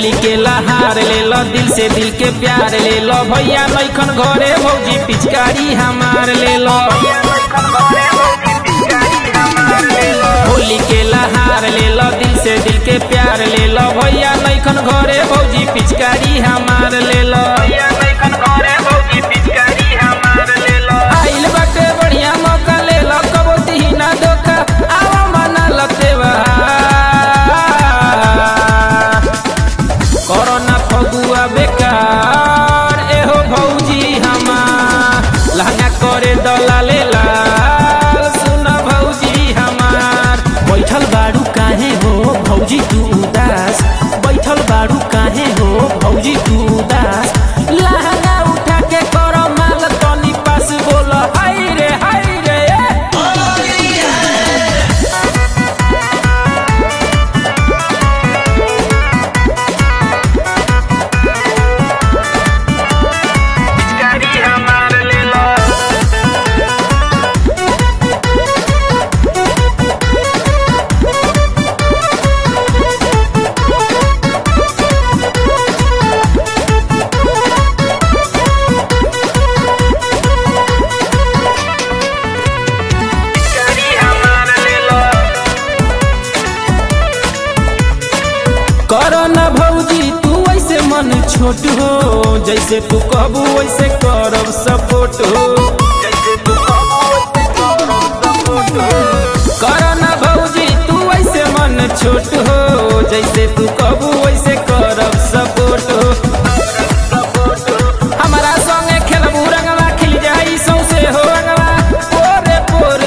होली के लहार ले लो, दिल से दिल के प्यार ले लो। भैया नैखन घरे भौजी पिचकारी हमार ले लो। होली के लहार ले लो, दिल से दिल के प्यार ले लो। भैया नैखन घरे भौजी पिचकारी हमार ले लो। आइल बाटे बढ़िया मौका ले लो, कबो दिही ना धोखा, आवा मना लो त्योहार। कोरोना फगुआ बेकार एहो भौजी हमार, लहंगा करे दलाले लाल सुन भौजी हमार। बैठल बाड़ू काहे हो भौजी तू उदास, बैठल बाड़ू काहे हो भौजी तू उदास। लहंगा उठा के करो माल तनी पास बोल हाय रे हाय रे। करो ना भौजी तू ऐसे मन छोट हो, जैसे तू कहबू वैसे करब सपोर्ट हो। करो ना भौजी तू ऐसे मन छोट हो, जैसे तू कहबू वैसे करब सपोर्ट हो। हमारा संगे खेलबू रंगवा, खिल जाई सौसे हो रंगवा पोरे पोर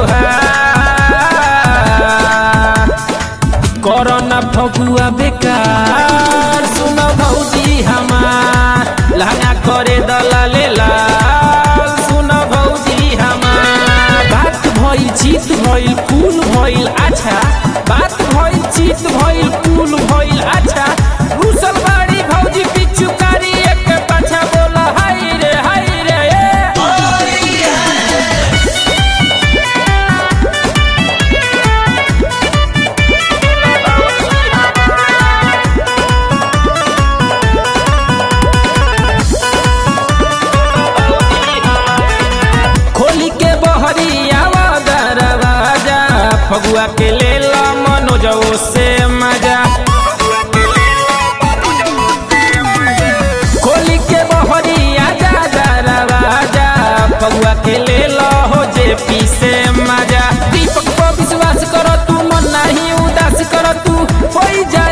तोहार। करो ना फगुआ बेकार सुन भौजी हमार, लहंगा करे दलाले लाल सुन भौजी हमार। बात भइल चित भइल कुल भइल अच्छा, बात भइल चित भइल कुल भइल अच्छा। घुसल बाड़ी भौजी पिचुकारी एक पाछा बोल हाय रे हाय रे। खोली के बहरिया दरवाजा, फगुआ के ले लो मनोजो से मजा। खोली के बहरिया दरवाजा, फगुआ के ले लो हो जेपी से मजा। दीपक पर विश्वास करो तू, मन नहीं उदास करो तू, हो जाए